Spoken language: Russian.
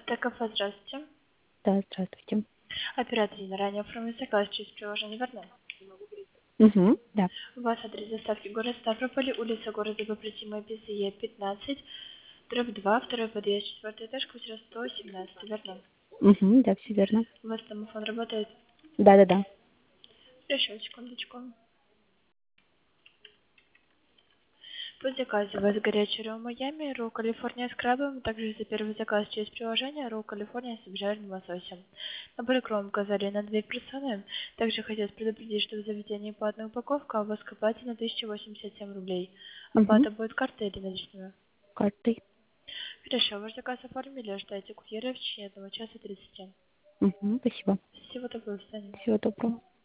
Кафе, здравствуйте. Да, здравствуйте. Оператор ранее оформил заказ через приложение «Вернем». Угу, да. У вас адрес доставки город Ставрополь, улица города Побратимая Безые, 15, дробь 2, второй подъезд, 4 этаж, квартира 117, «Вернем». Угу, да, все верно. У вас домофон работает? Да. Хорошо, секундочку. По заказу у вас горячий ролл Майами, ролл Калифорния с крабом, также за первый заказ через приложение ролл Калифорния с обжаренным лососем. Набор кром указали на 2 персоны. Также хотелось предупредить, что в заведении платная упаковка, а у вас оплата на 1087 рублей. Угу, Оплата будет картой или наличными? картой. Хорошо, ваш заказ оформили, ждайте курьера в течение 1 часа 30. Угу, спасибо. Всего доброго, до свидания. Всего доброго.